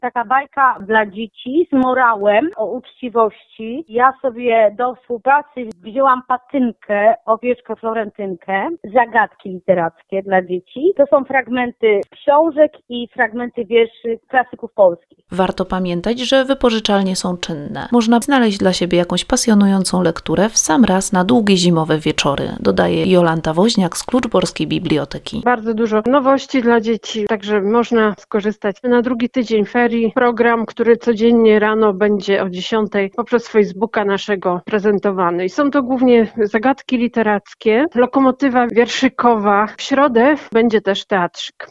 taka bajka dla dzieci z morałem o uczciwości. Ja sobie do współpracy wzięłam Patynkę, owieczkę Florentynkę, zagadki literackie dla dzieci. To są fragmenty książek i fragmenty wierszy klasyków polskich. Warto pamiętać, że wypożyczalnie są czynne. Można znaleźć dla siebie jakąś pasjonującą lekturę w sam raz na długie zimowe wieczory, dodaje Jolanta Woźniak z Kluczborskiej Biblioteki. Bardzo dużo nowości dla dzieci, także można skorzystać na drugi tydzień ferii. Program, który codziennie rano będzie o 10:00 poprzez Facebooka naszego prezentowany. I są to głównie zagadki literackie, lokomotywa wierszykowa. W środę będzie też teatrzyk.